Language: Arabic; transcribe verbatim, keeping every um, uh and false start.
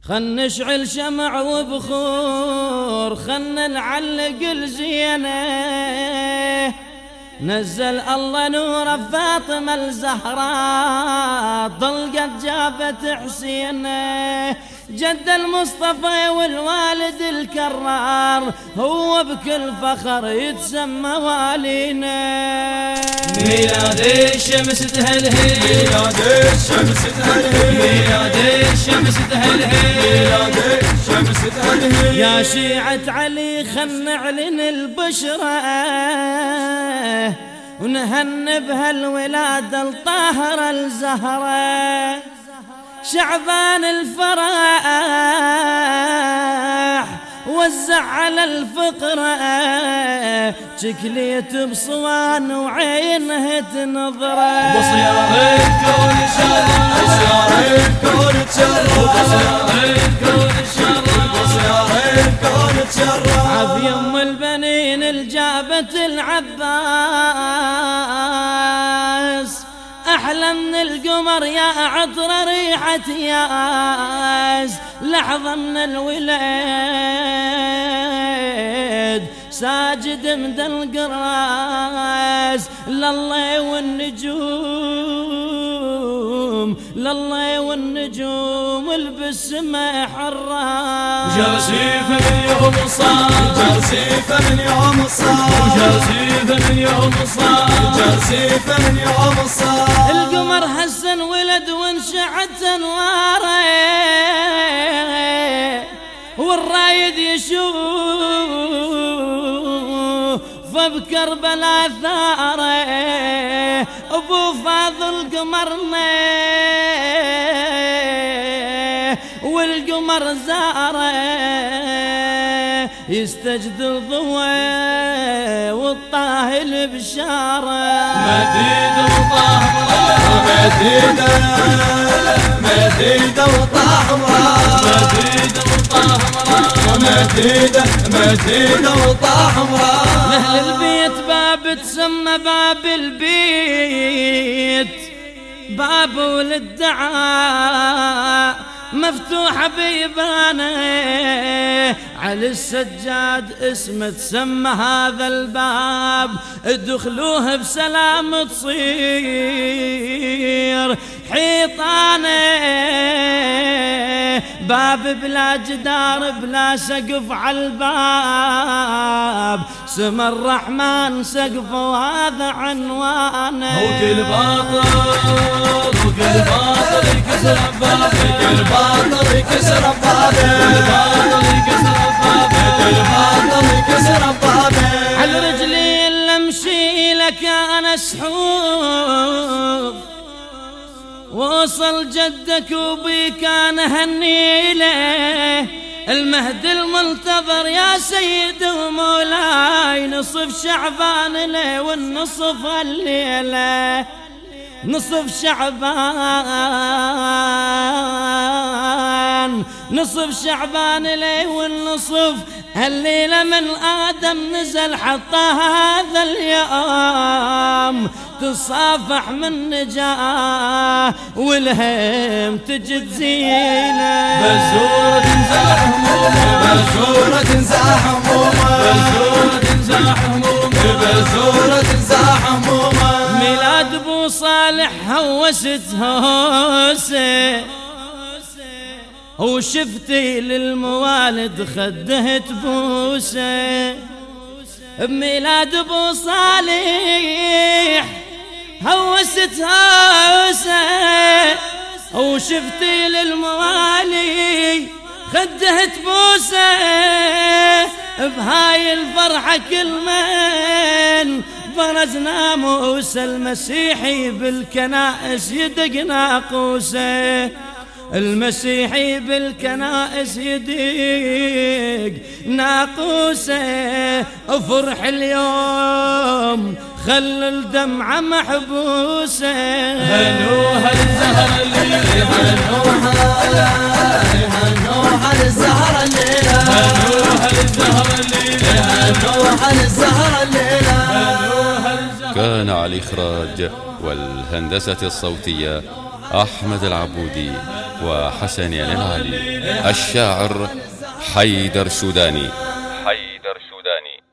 خل نشعل شمع وبخور، خل نعلق الزينة، نزل الله نور فاطمة الزهراء، طلقت جابت حسينه، جد المصطفى والوالد الكرار، هو بكل فخر يتسمى والينا. ميلاد الشمس تهلهل، ميلاد الشمس تهلهل، ميلاد الشمس تهلهل، ميلاد الشمس تهلهل. يا شيعة علي خل نعلن البشرى، ونهن بهالولادة الطاهرة الزهرة، شعبان الفرح وزع على الفقرة، شكليت بصوان وعينها تنظره. بصيار الكون شرف، بصيار الكون تشرف، بصيار الكون شرف، بصيار الكون تشرف. عافية ام البنين الجابت العباس، أحلى من القمر يا عطر ريحة ياس، لحظة من الولاد ساجد مدلق الراس، لله والنجوم لله والنجوم البسمة حراس. وجرسيف من يوم الصار، وجرسيف من يوم الصار، وجرسيف من يوم الصار، وجرسيف من يوم الصار. القمر حسن ولد وانشعت انواره، والرايد يشوف فبكربلاء ثاره، ابو فاضل قمرنا والقمر زاره، يستجد الضوء والطاهي البشاره. مديد وطاه مديد مديد وطاه مديد وطاه مديد مديد وطاه. لأهل البيت باب تسمى باب البيت، باب للدعاء مفتوح بيبانه، على السجاد اسمه تسمى هذا الباب، ادخلوه بسلام تصير حيطانه، باب بلا جدار بلا سقف على الباب، سما الرحمن سقفه وهذا عنوانه. وكل باطل وكل باطل يكسر بابه، كل باطل يكسر بابه، كل باطل يكسر بابه، كل باطل يكسر بابه. على رجلي اللي امشي لك انا سحوب، وصل جدك وبيك انا هني له، المهد المنتظر يا سيد ومولاي، نصف شعبان له والنصف الليله، نصف شعبان نصف شعبان ليه والنصف الليلة، من آدم نزل حتى هذا اليوم، تصافح من نجاه والهم تجد زينة. بزورة تنزاح همومه، بزورة تنزاح همومه، بزورة تنزاح همومه، بزورة تنزاح همومه. ميلاد ابو صالح هوست هوسه، وشفتي للموالد خده تبوسه، بميلاد ابو صالح هوست هوسه، وشفتي للموالي خده تبوسه، بهاي الفرحة كل من برز ناموس المسيحي بالكنائس يدق ناقوسه، المسيحي بالكنائس يدق ناقوسه. فرح اليوم خل الدمعة محبوسة، هنوها الزهر الليلة، هنوها هنوها الزهر الليلة، هنوها الزهر الليلة، هنوها الزهر الليلة. كان على الإخراج والهندسة الصوتية أحمد العبودي. وحسن العلي. الشاعر حيدر سوداني. حيدر سوداني.